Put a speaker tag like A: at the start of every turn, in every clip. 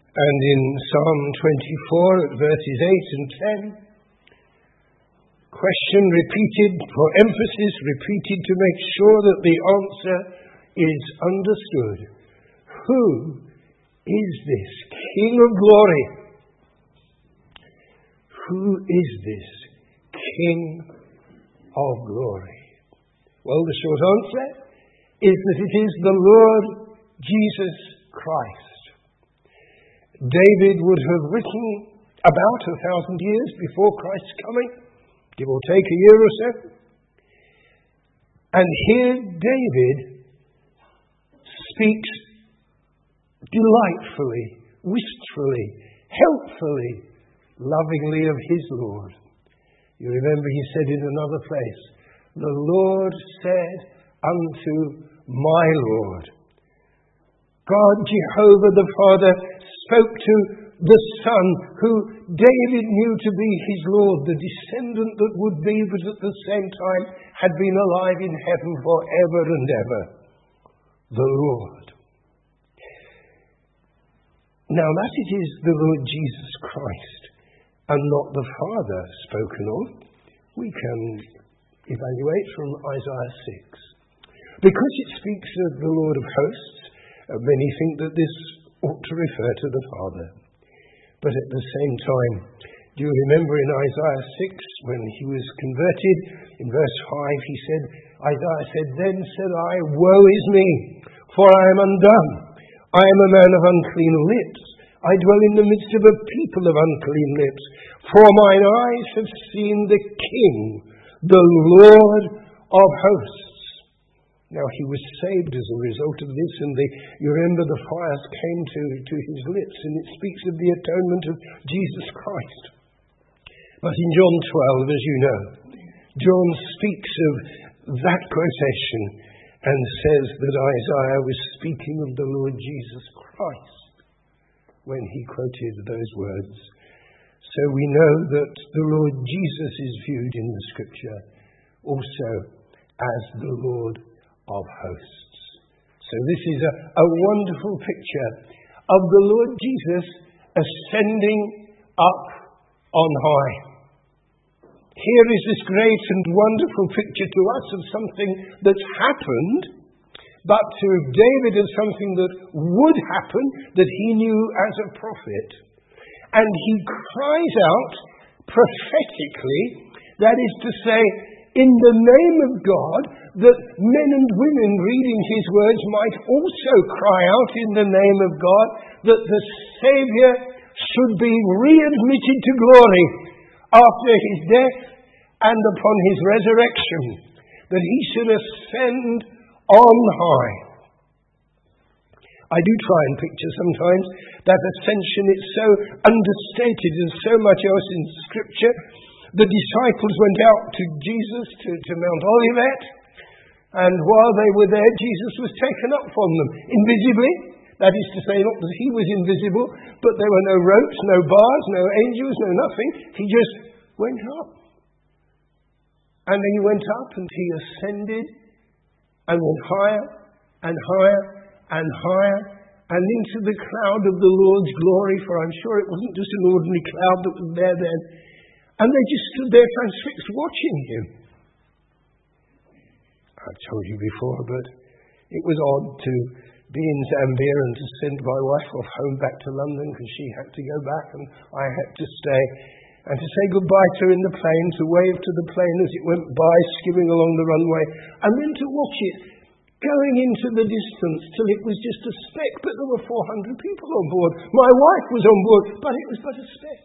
A: And in Psalm 24 at verses 8 and 10, question repeated for emphasis, repeated to make sure that the answer is understood. Who is this King of glory? Who is this King of glory? Well, the short answer is that it is the Lord Jesus Christ. David would have written about 1,000 years before Christ's coming, give or take a year or so. And here David speaks delightfully, wistfully, helpfully, lovingly of his Lord. You remember he said in another place, the Lord said unto my Lord. God Jehovah the Father spoke to the Son, who David knew to be his Lord, the descendant that would be, but at the same time had been alive in heaven forever and ever. The Lord. Now that it is the Lord Jesus Christ and not the Father spoken of, we can evaluate from Isaiah 6. Because it speaks of the Lord of hosts, many think that this ought to refer to the Father. But at the same time, do you remember in Isaiah 6, when he was converted, in verse 5, Isaiah said, Then said I, Woe is me, for I am undone. I am a man of unclean lips. I dwell in the midst of a people of unclean lips. For mine eyes have seen the King, the Lord of hosts. Now he was saved as a result of this, and you remember the fires came to his lips, and it speaks of the atonement of Jesus Christ. But in John 12, as you know, John speaks of that quotation and says that Isaiah was speaking of the Lord Jesus Christ when he quoted those words. So we know that the Lord Jesus is viewed in the Scripture also as the Lord of hosts. So this is a wonderful picture of the Lord Jesus ascending up on high. Here is this great and wonderful picture to us of something that's happened, but to David of something that would happen, that he knew as a prophet. And he cries out prophetically, that is to say, in the name of God, that men and women reading his words might also cry out in the name of God, that the Saviour should be readmitted to glory after his death and upon his resurrection, that he should ascend on high. I do try and picture sometimes that ascension. It's so understated and so much else in Scripture. The disciples went out to Jesus to Mount Olivet, and while they were there, Jesus was taken up from them invisibly. That is to say, not that he was invisible, but there were no ropes, no bars, no angels, no nothing. He just went up. And then he went up and he ascended and went higher and higher and higher and into the cloud of the Lord's glory, for I'm sure it wasn't just an ordinary cloud that was there then. And they just stood there transfixed watching him. I've told you before, but it was odd to be in Zambia and to send my wife off home back to London because she had to go back and I had to stay. And to say goodbye to her in the plane, to wave to the plane as it went by, skimming along the runway, and then to watch it going into the distance till it was just a speck, but there were 400 people on board. My wife was on board, but it was but a speck.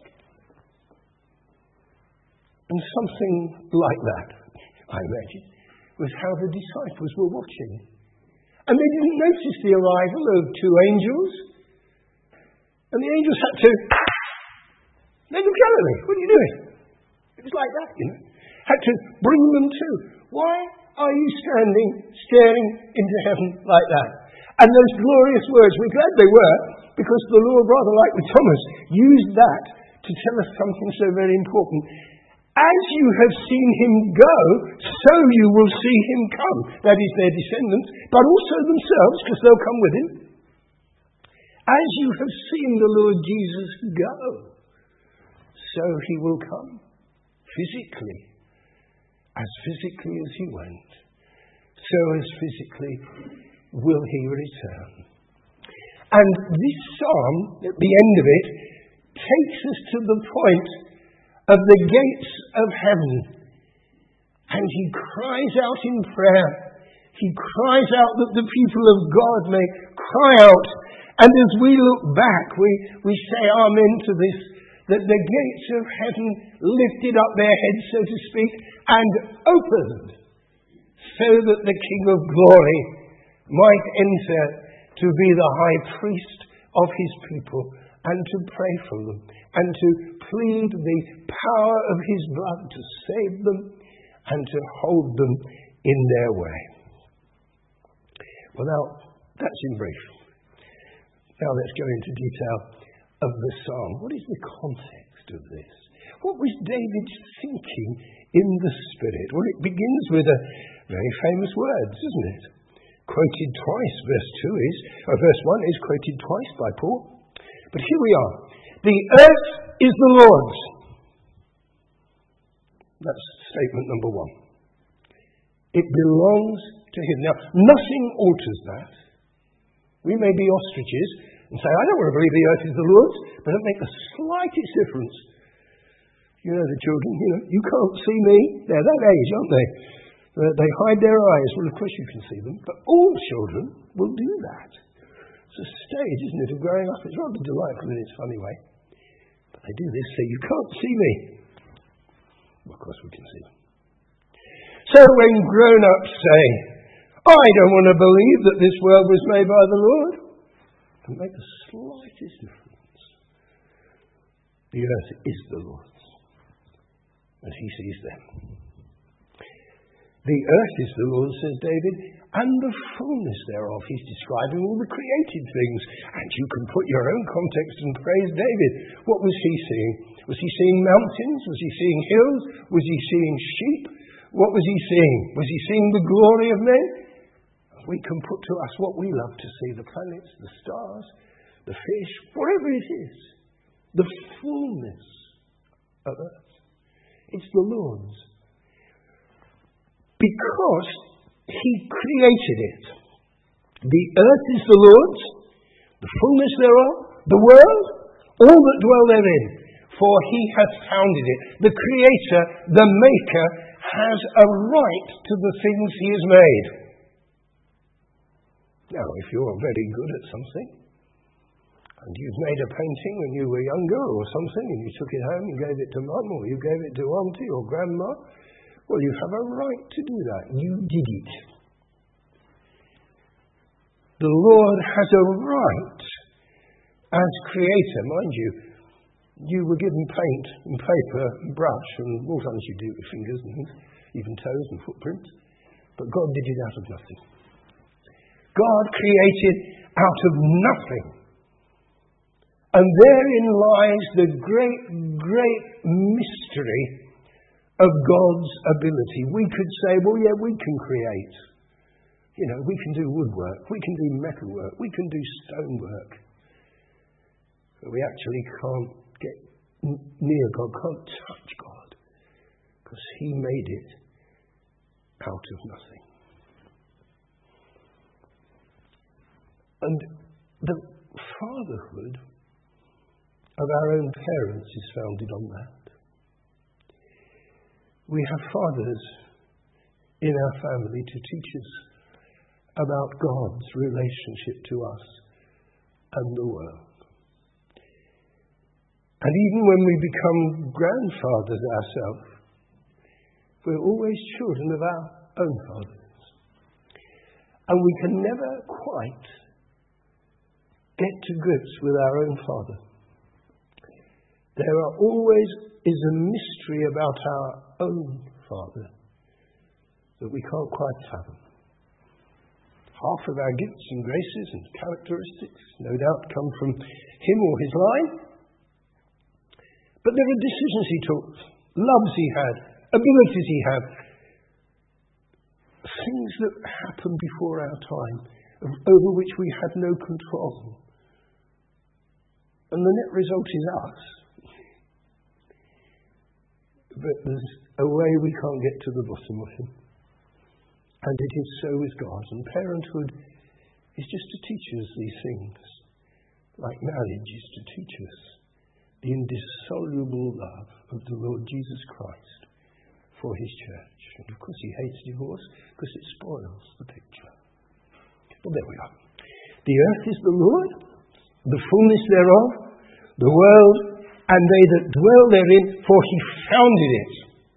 A: And something like that, I imagine, was how the disciples were watching. And they didn't notice the arrival of two angels. And the angels had to, Men of Galilee, what are you doing? It was like that, you know. Had to bring them to. Why are you staring into heaven like that? And those glorious words, we're glad they were, because the Lord, rather like with Thomas, used that to tell us something so very important. As you have seen him go, so you will see him come. That is, their descendants, but also themselves, because they'll come with him. As you have seen the Lord Jesus go, so he will come physically. As physically as he went, so as physically will he return. And this psalm, at the end of it, takes us to the point of the gates of heaven. And he cries out in prayer. He cries out that the people of God may cry out. And as we look back, we say amen to this, that the gates of heaven lifted up their heads, so to speak, and opened, so that the King of Glory might enter to be the high priest of his people, and to pray for them, and to plead the power of his blood to save them, and to hold them in their way. Well, now, that's in brief. Now let's go into detail of the psalm. What is the context of this? What was David thinking in the Spirit? Well, it begins with a very famous words, isn't it? Quoted twice. Verse 1 is quoted twice by Paul. But here we are. The earth is the Lord's. That's statement number 1. It belongs to him. Now, nothing alters that. We may be ostriches and say, I don't want to believe the earth is the Lord's, but it makes the slightest difference. You know the children, you can't see me. They're that age, aren't they? They hide their eyes. Well, of course you can see them. But all children will do that. It's a stage, isn't it, of growing up. It's rather delightful in its funny way. But they do this, say, you can't see me. Well, of course we can see them. So when grown-ups say, I don't want to believe that this world was made by the Lord, it can make the slightest difference. The earth is the Lord's, and he sees them. The earth is the Lord's, says David, and the fullness thereof. He's describing all the created things, and you can put your own context and praise David. What was he seeing? Was he seeing mountains? Was he seeing hills? Was he seeing sheep? What was he seeing? Was he seeing the glory of men? We can put to us what we love to see, the planets, the stars, the fish, whatever it is. The fullness of earth. It's the Lord's. Because he created it. The earth is the Lord's, the fullness thereof, the world, all that dwell therein. For he hath founded it. The Creator, the Maker, has a right to the things he has made. Now, if you're very good at something, and you've made a painting when you were younger or something, and you took it home and gave it to Mum, or you gave it to Auntie or Grandma, well, you have a right to do that. You did it. The Lord has a right as Creator. Mind you, you were given paint and paper and brush, and all times you do it with fingers and even toes and footprints, but God did it out of nothing. God created out of nothing. And therein lies the great, great mystery of God's ability. We could say, well, yeah, we can create. We can do woodwork, we can do metalwork, we can do stonework. But we actually can't get near God, can't touch God, because he made it out of nothing. And the fatherhood of our own parents is founded on that. We have fathers in our family to teach us about God's relationship to us and the world. And even when we become grandfathers ourselves, we're always children of our own fathers. And we can never quite get to grips with our own father. There always is a mystery about our own father that we can't quite fathom. Half of our gifts and graces and characteristics no doubt come from him or his line. But there are decisions he took, loves he had, abilities he had, things that happened before our time, over which we had no control. And the net result is us. But there's a way we can't get to the bottom of him. And it is so with God. And parenthood is just to teach us these things. Like marriage is to teach us the indissoluble love of the Lord Jesus Christ for his church. And of course he hates divorce because it spoils the picture. Well, there we are. The earth is the Lord, the fullness thereof, the world, and they that dwell therein, for he founded it.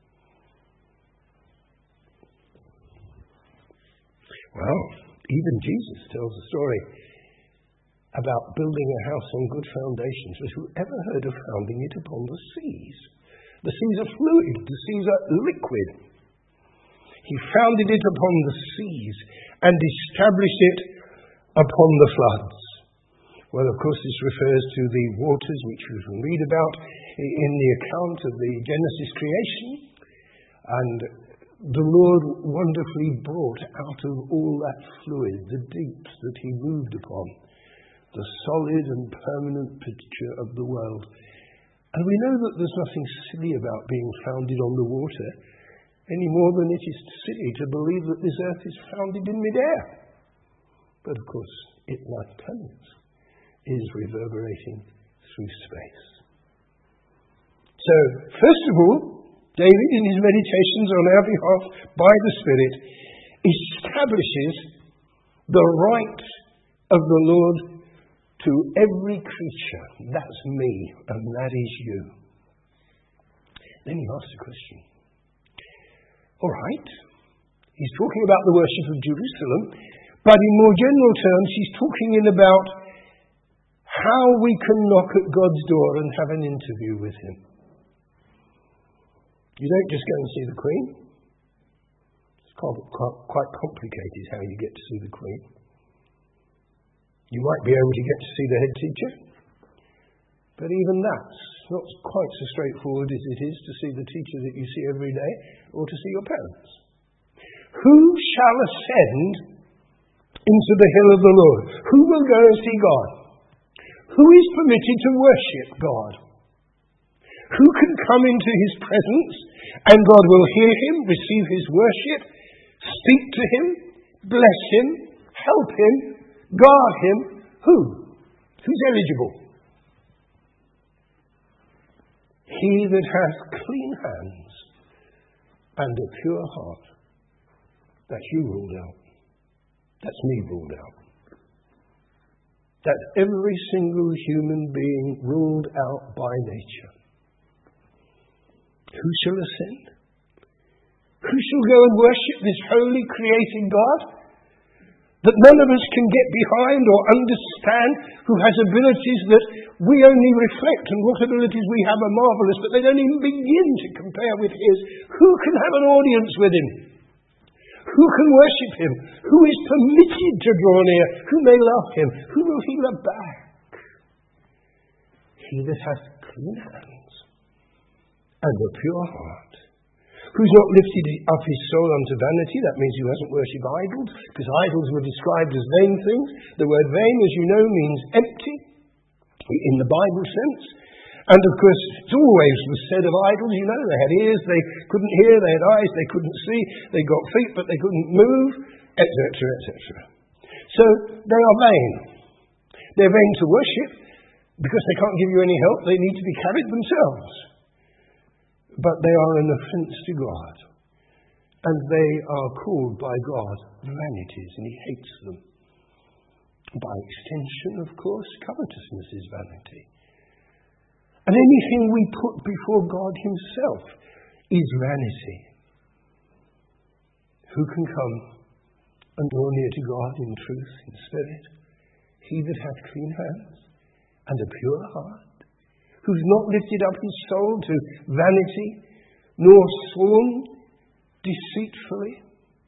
A: Well, even Jesus tells a story about building a house on good foundations. But who ever heard of founding it upon the seas? The seas are fluid, the seas are liquid. He founded it upon the seas and established it upon the floods. Well, of course, this refers to the waters which we can read about in the account of the Genesis creation. And the Lord wonderfully brought out of all that fluid the deeps that he moved upon, the solid and permanent picture of the world. And we know that there's nothing silly about being founded on the water, any more than it is silly to believe that this earth is founded in midair. But of course, it, like planets, is reverberating through space. So, first of all, David, in his meditations on our behalf by the Spirit, establishes the right of the Lord to every creature. That's me, and that is you. Then he asks a question. All right, he's talking about the worship of Jerusalem, but in more general terms, he's talking about how we can knock at God's door and have an interview with him. You don't just go and see the Queen. It's quite complicated how you get to see the Queen. You might be able to get to see the head teacher, but even that's not quite so straightforward as it is to see the teacher that you see every day or to see your parents. Who shall ascend into the hill of the Lord? Who will go and see God? Who is permitted to worship God? Who can come into his presence and God will hear him, receive his worship, speak to him, bless him, help him, guard him? Who? Who's eligible? He that hath clean hands and a pure heart. That's you ruled out. That's me ruled out. That's every single human being ruled out by nature. Who shall ascend? Who shall go and worship this holy creating God that none of us can get behind or understand, who has abilities that we only reflect, and what abilities we have are marvellous, but they don't even begin to compare with his? Who can have an audience with him? Who can worship him? Who is permitted to draw near? Who may love him? Who will he love back? He that hath clean hands and a pure heart, who's not lifted up his soul unto vanity. That means who hasn't worshipped idols, because idols were described as vain things. The word vain, as you know, means empty in the Bible sense. And of course, it's always was said of idols, you know, they had ears, they couldn't hear, they had eyes, they couldn't see, they got feet, but they couldn't move, etc., etc. So they are vain. They're vain to worship, because they can't give you any help, they need to be carried themselves. But they are an offence to God. And they are called by God vanities, and he hates them. By extension, of course, covetousness is vanity. And anything we put before God himself is vanity. Who can come and draw near to God in truth, in spirit? He that hath clean hands and a pure heart, who's not lifted up his soul to vanity, nor sworn deceitfully.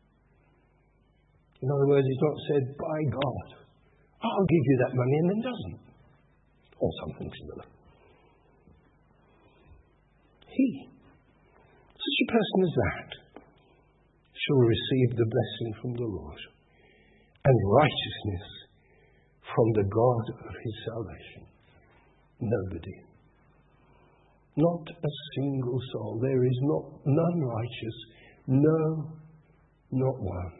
A: In other words, he's not said, by God, I'll give you that money, and then doesn't. Or something similar. He, such a person as that, shall receive the blessing from the Lord and righteousness from the God of his salvation. Nobody. Not a single soul. There is none righteous. No, not one.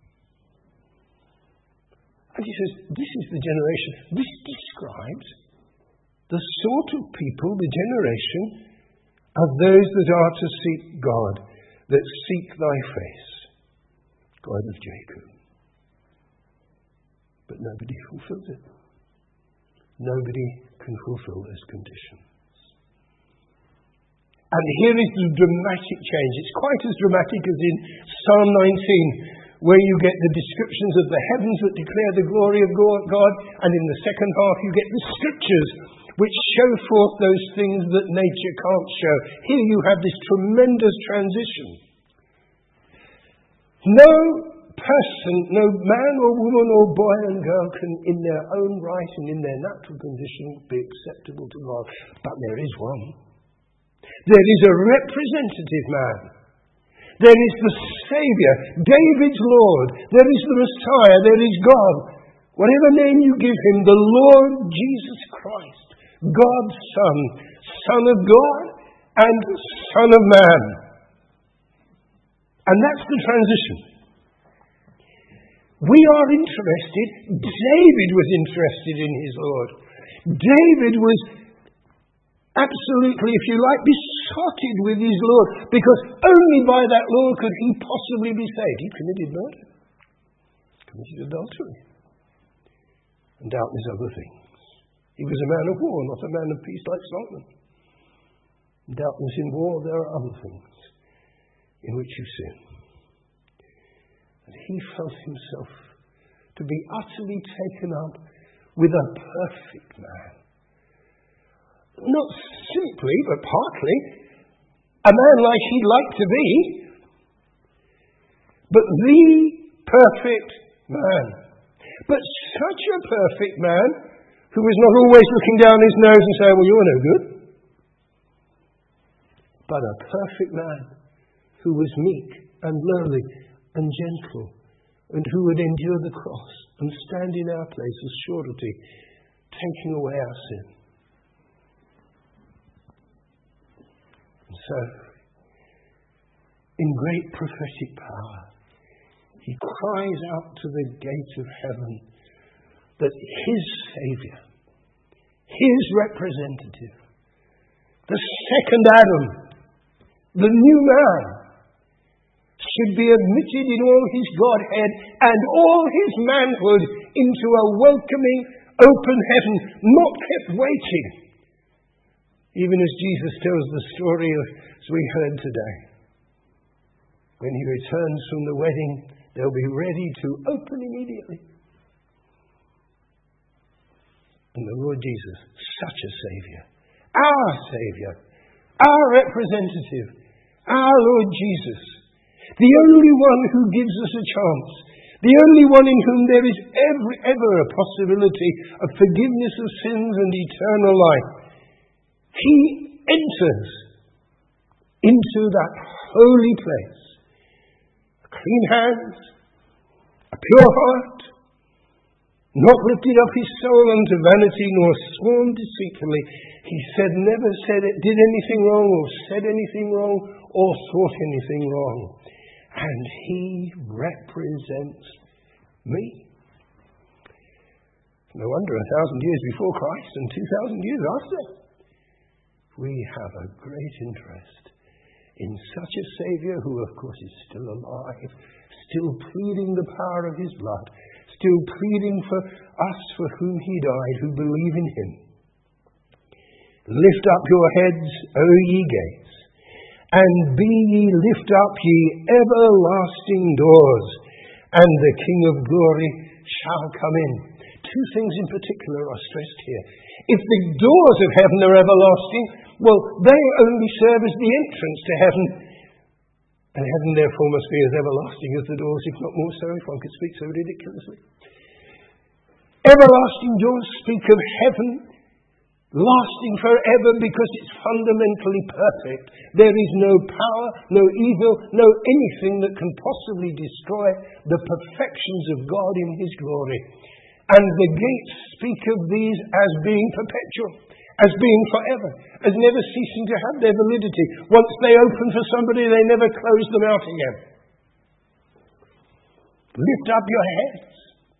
A: And he says, this is the generation. This describes the sort of people, the generation of those that are to seek God, that seek thy face, God of Jacob. But nobody fulfills it. Nobody can fulfill those conditions. And here is the dramatic change. It's quite as dramatic as in Psalm 19, where you get the descriptions of the heavens that declare the glory of God, and in the second half you get the scriptures which show forth those things that nature can't show. Here you have this tremendous transition. No person, no man or woman or boy and girl can in their own right and in their natural condition be acceptable to God. But there is one. There is a representative man. There is the Saviour, David's Lord. There is the Messiah. There is God. Whatever name you give him, the Lord Jesus Christ, God's Son, Son of God and Son of Man. And that's the transition. We are interested. David was interested in his Lord. David was absolutely, if you like, besotted with his Lord, because only by that Lord could he possibly be saved. He committed murder, committed adultery, and doubtless other things. He was a man of war, not a man of peace like Solomon. And doubtless in war there are other things in which you sin. And he felt himself to be utterly taken up with a perfect man. Not simply, but partly, a man like he'd like to be, but the perfect man. But such a perfect man who was not always looking down his nose and saying, well, you're no good. But a perfect man who was meek and lowly and gentle, and who would endure the cross and stand in our place as surety, taking away our sin. And so, in great prophetic power, he cries out to the gate of heaven that his Saviour, his representative, the second Adam, the new man, should be admitted in all his Godhead and all his manhood into a welcoming, open heaven, not kept waiting. Even as Jesus tells the story as we heard today. When he returns from the wedding, they'll be ready to open immediately. And the Lord Jesus, such a Saviour, our representative, our Lord Jesus, the only one who gives us a chance, the only one in whom there is ever a possibility of forgiveness of sins and eternal life. He enters into that holy place. Clean hands, a pure heart, not lifted up his soul unto vanity, nor sworn deceitfully. He never did anything wrong, or said anything wrong, or thought anything wrong. And he represents me. No wonder 1,000 years before Christ and 2,000 years after, we have a great interest in such a Saviour who, of course, is still alive, still pleading the power of his blood, still pleading for us for whom he died, who believe in him. Lift up your heads, O ye gates, and be ye lift up ye everlasting doors, and the King of glory shall come in. Two things in particular are stressed here. If the doors of heaven are everlasting, well, they only serve as the entrance to heaven. And heaven, therefore, must be as everlasting as the doors, if not more so, if one could speak so ridiculously. Everlasting doors speak of heaven lasting forever because it's fundamentally perfect. There is no power, no evil, no anything that can possibly destroy the perfections of God in his glory. And the gates speak of these as being perpetual, as being forever, as never ceasing to have their validity. Once they open for somebody, they never close them out again. Lift up your heads.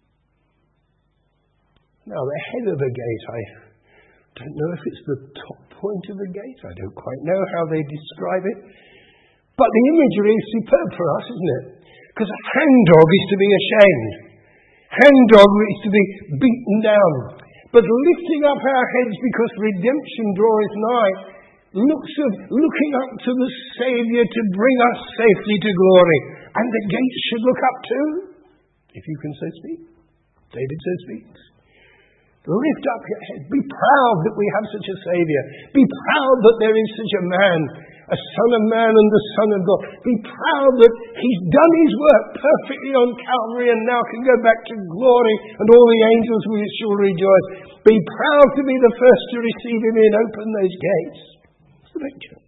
A: Now, the head of a gate, I don't know if it's the top point of a gate. I don't quite know how they describe it. But the imagery is superb for us, isn't it? Because a hangdog is to be ashamed. Hangdog is to be beaten down. But lifting up our heads because redemption draweth nigh, looks of looking up to the Saviour to bring us safely to glory. And the gates should look up too, if you can so speak. David so speaks. Lift up your head. Be proud that we have such a Saviour. Be proud that there is such a man, a Son of Man and the Son of God. Be proud that He's done His work perfectly on Calvary and now can go back to glory and all the angels shall rejoice. Be proud to be the first to receive Him in. Open those gates. That's the picture.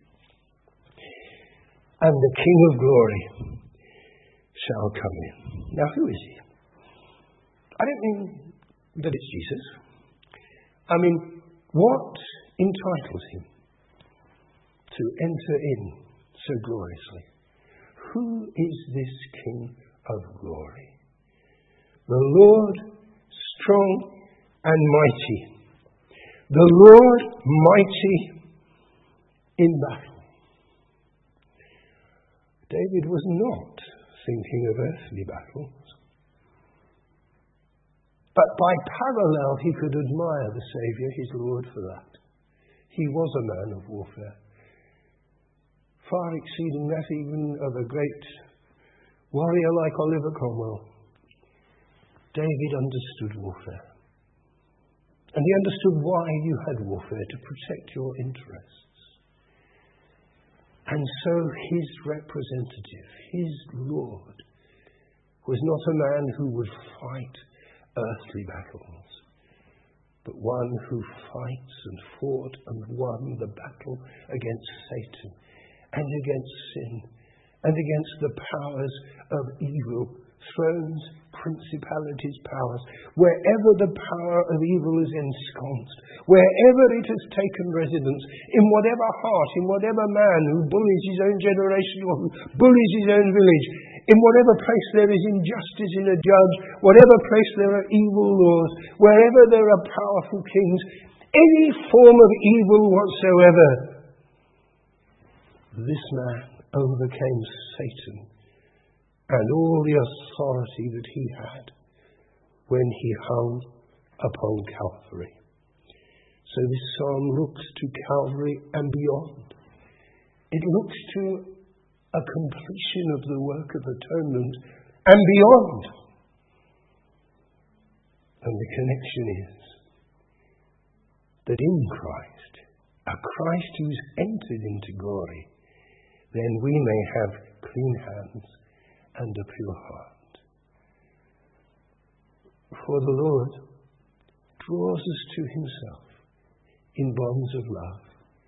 A: And the King of glory shall come in. Now, who is He? I don't mean that it's Jesus. I mean, what entitles Him to enter in so gloriously? Who is this King of glory? The Lord strong and mighty. The Lord mighty in battle. David was not thinking of earthly battles. But by parallel, he could admire the Saviour, his Lord, for that. He was a man of warfare, far exceeding that even of a great warrior like Oliver Cromwell. David understood warfare. And he understood why you had warfare, to protect your interests. And so his representative, his Lord, was not a man who would fight earthly battles, but one who fights and fought and won the battle against Satan and against sin and against the powers of evil, thrones, principalities, powers. Wherever the power of evil is ensconced, wherever it has taken residence, in whatever heart, in whatever man who bullies his own generation or who bullies his own village, in whatever place there is injustice in a judge, whatever place there are evil laws, wherever there are powerful kings, any form of evil whatsoever, this man overcame Satan and all the authority that he had when he hung upon Calvary. So this psalm looks to Calvary and beyond. It looks to a completion of the work of atonement and beyond. And the connection is that in Christ, a Christ who's entered into glory, then we may have clean hands and a pure heart. For the Lord draws us to Himself in bonds of love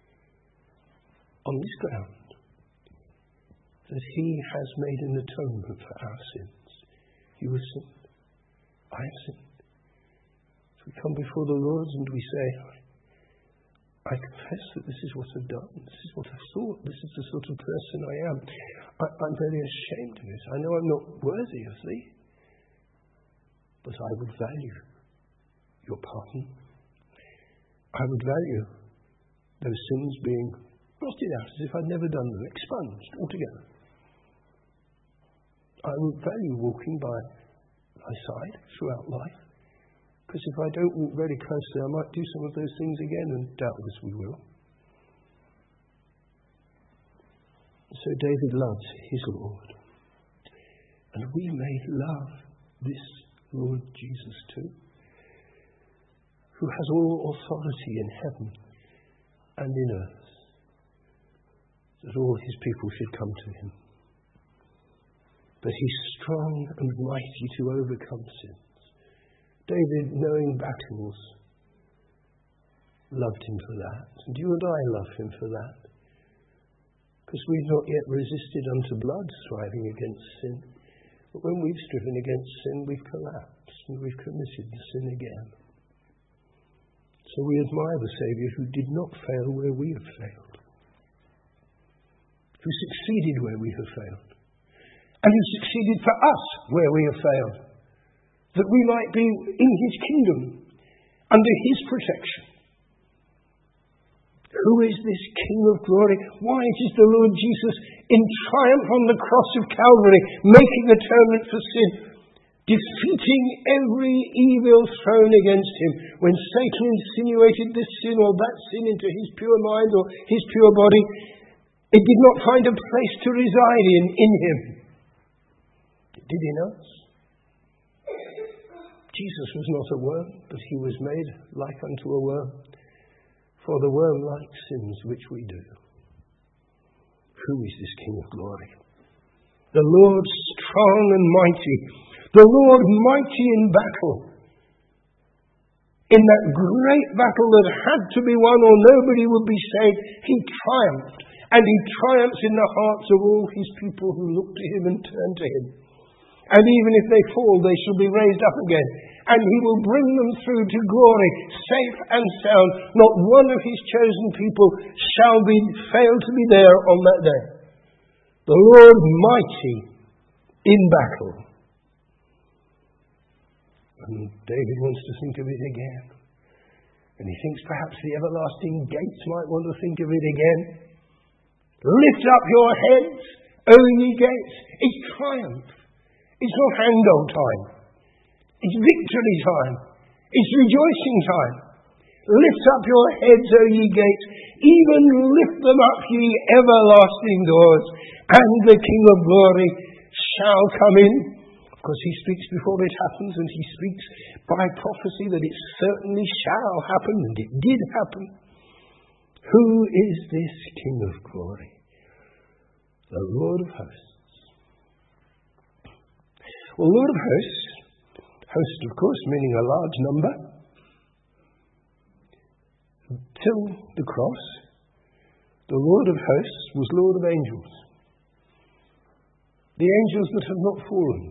A: on this ground, that He has made an atonement for our sins. You have sinned. I have sinned. So we come before the Lord and we say, I confess that this is what I've done. This is what I've thought. This is the sort of person I am. I'm very ashamed of it. I know I'm not worthy of Thee. But I would value Your pardon. I would value those sins being blotted out as if I'd never done them, expunged altogether. I would value walking by Thy side throughout life. Because if I don't walk very closely, I might do some of those things again, and doubtless we will. So David loves his Lord. And we may love this Lord Jesus too, who has all authority in heaven and in earth, that all His people should come to Him. But He's strong and mighty to overcome sins. David, knowing battles, loved Him for that. And you and I love Him for that. Because we've not yet resisted unto blood, striving against sin. But when we've striven against sin, we've collapsed and we've committed the sin again. So we admire the Saviour who did not fail where we have failed, who succeeded where we have failed, and who succeeded for us where we have failed, that we might be in his kingdom, under his protection. Who is this King of glory? Why, it is the Lord Jesus in triumph on the cross of Calvary, making atonement for sin, defeating every evil thrown against him. When Satan insinuated this sin or that sin into his pure mind or his pure body, it did not find a place to reside in him. It did in us. Jesus was not a worm, but he was made like unto a worm. For the worm likes sins which we do. Who is this King of glory? The Lord strong and mighty. The Lord mighty in battle. In that great battle that had to be won or nobody would be saved, he triumphed. And he triumphs in the hearts of all his people who look to him and turn to him. And even if they fall, they shall be raised up again. And he will bring them through to glory, safe and sound. Not one of his chosen people shall fail to be there on that day. The Lord mighty in battle. And David wants to think of it again. And he thinks perhaps the everlasting gates might want to think of it again. Lift up your heads, O ye gates. It's triumph. It's not hang-dog time. It's victory time. It's rejoicing time. Lift up your heads, O ye gates. Even lift them up, ye everlasting doors. And the King of glory shall come in. Of course, he speaks before it happens, and he speaks by prophecy that it certainly shall happen, and it did happen. Who is this King of glory? The Lord of hosts. Well, Lord of hosts, host, of course, meaning a large number. Till the cross, the Lord of hosts was Lord of angels. The angels that have not fallen.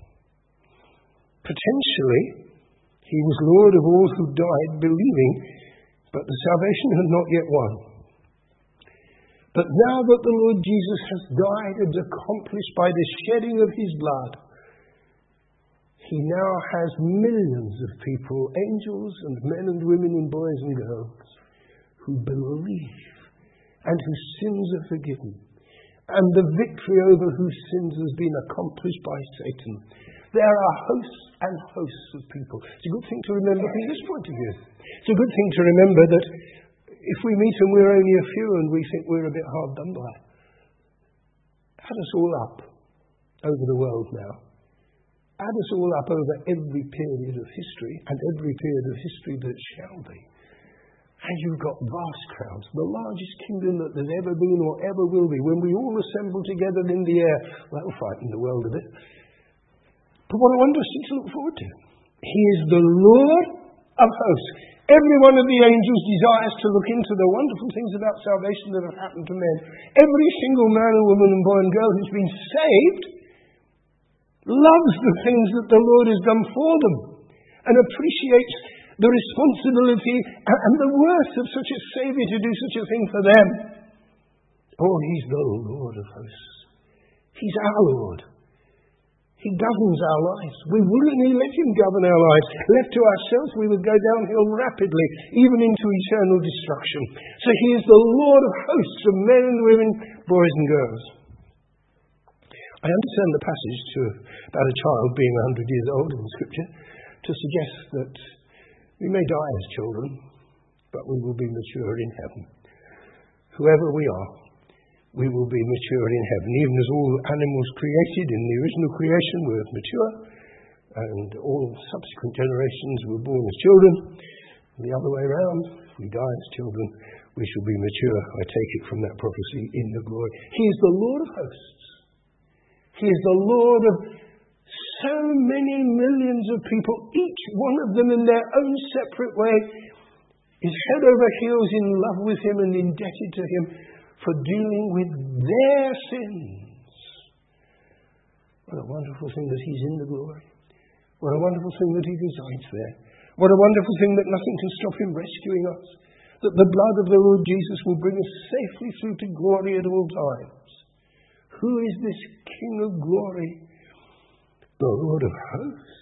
A: Potentially, he was Lord of all who died believing, but the salvation had not yet won. But now that the Lord Jesus has died and accomplished by the shedding of his blood, he now has millions of people, angels and men and women and boys and girls, who believe and whose sins are forgiven. And the victory over whose sins has been accomplished by Satan. There are hosts and hosts of people. It's a good thing to remember from this point of view. It's a good thing to remember that if we meet and we're only a few and we think we're a bit hard done by, add us all up over the world now. Add us all up over every period of history and every period of history that shall be. And you've got vast crowds, the largest kingdom that there's ever been or ever will be. When we all assemble together in the air, that'll frighten the world a bit. But what a wondrous thing to look forward to. He is the Lord of hosts. Every one of the angels desires to look into the wonderful things about salvation that have happened to men. Every single man and woman and boy and girl who's been saved loves the things that the Lord has done for them and appreciates the responsibility and the worth of such a Saviour to do such a thing for them. Oh, he's the Lord of hosts. He's our Lord. He governs our lives. We willingly let him govern our lives. Left to ourselves, we would go downhill rapidly, even into eternal destruction. So he is the Lord of hosts of men and women, boys and girls. I understand the passage about a child being 100 years old in Scripture to suggest that we may die as children, but we will be mature in heaven. Whoever we are, we will be mature in heaven, even as all animals created in the original creation were mature, and all subsequent generations were born as children. The other way around, if we die as children, we shall be mature. I take it from that prophecy in the glory. He is the Lord of hosts. He is the Lord of so many millions of people, each one of them in their own separate way, is head over heels in love with him and indebted to him for dealing with their sins. What a wonderful thing that he's in the glory. What a wonderful thing that he resides there. What a wonderful thing that nothing can stop him rescuing us. That the blood of the Lord Jesus will bring us safely through to glory at all times. Who is this King of glory? The Lord of hosts.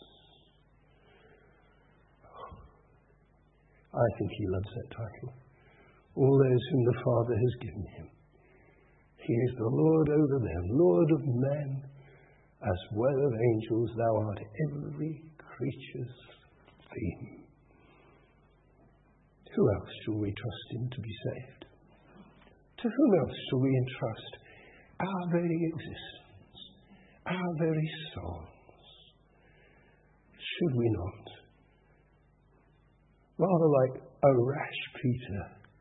A: I think he loves that title. All those whom the Father has given him. He is the Lord over them, Lord of men, as well as angels. Thou art every creature's theme. Who else shall we trust in to be saved? To whom else shall we entrust our very existence, our very souls? Should we not? Rather like a rash Peter.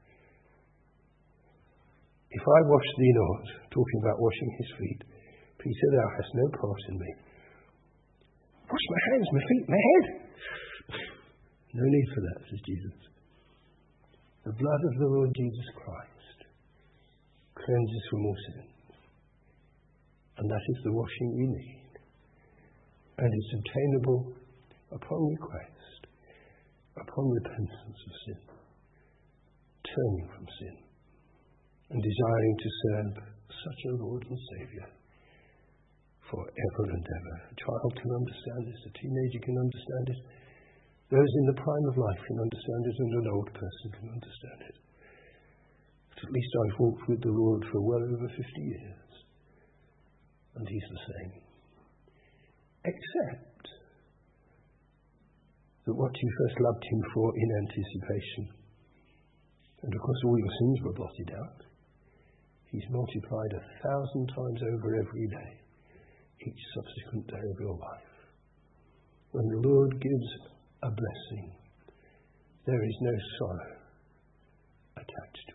A: If I wash thee not, talking about washing his feet, Peter, thou hast no part in me. Wash my hands, my feet, my head. No need for that, says Jesus. The blood of the Lord Jesus Christ cleanses from all sin. And that is the washing we need. And it's obtainable upon request, upon repentance of sin, turning from sin, and desiring to serve such a Lord and Saviour forever and ever. A child can understand this, a teenager can understand it, those in the prime of life can understand it, and an old person can understand it. But at least I've walked with the Lord for well over 50 years, and he's the same. Except that what you first loved him for in anticipation, and of course all your sins were blotted out, he's multiplied 1,000 times over every day, each subsequent day of your life. When the Lord gives a blessing, there is no sorrow attached to